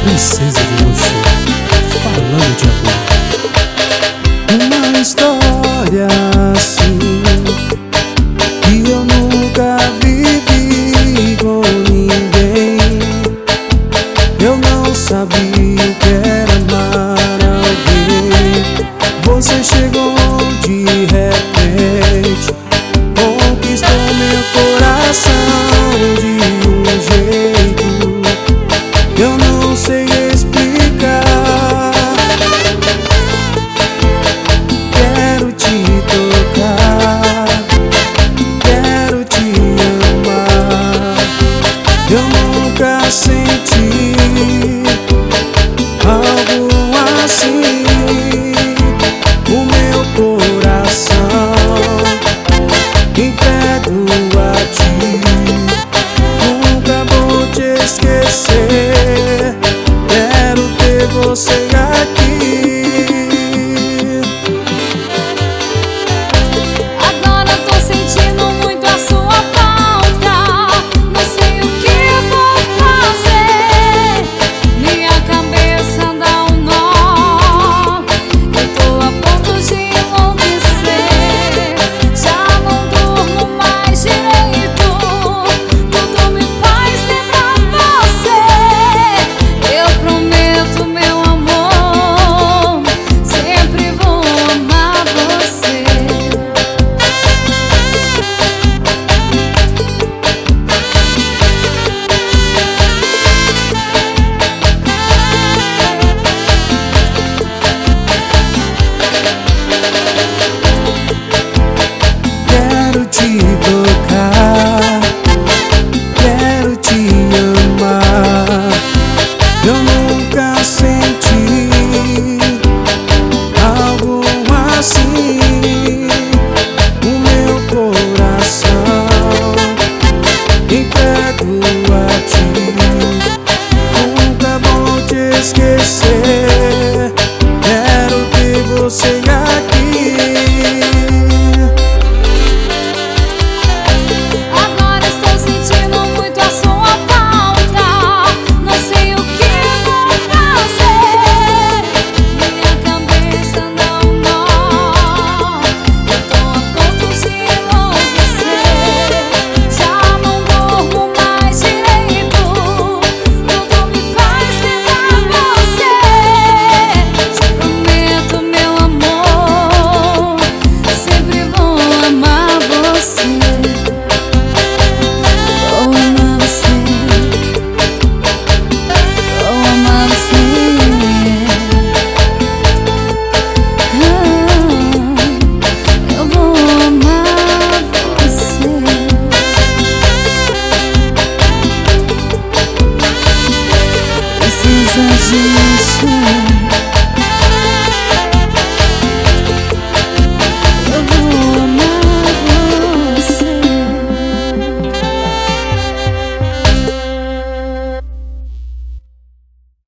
Princesa de luxo, falando de amor. Uma história assim que eu nunca vivi com ninguém. Eu não sabia o que era amar alguém. Você chegou de repente, conquistou meu coração de um jeito eu não sei explicar. Quero te tocar, quero te amar. Eu nunca senti algo assim. O meu coração entrego a ti. Nunca vou te esquecer. Quero ter você aqui. Agora tô sentindo muito a sua falta. Não sei o que vou fazer. Minha cabeça dá um nó. Eu tô a ponto de enlouquecer. Já não durmo mais direito. Tudo me faz lembrar você. Eu prometo, meu amor, sempre vou amar você. Quero te tocar, quero te amar. Eu nunca senti algo assim. O meu coração entrego a ti. Nunca vou te esquecer.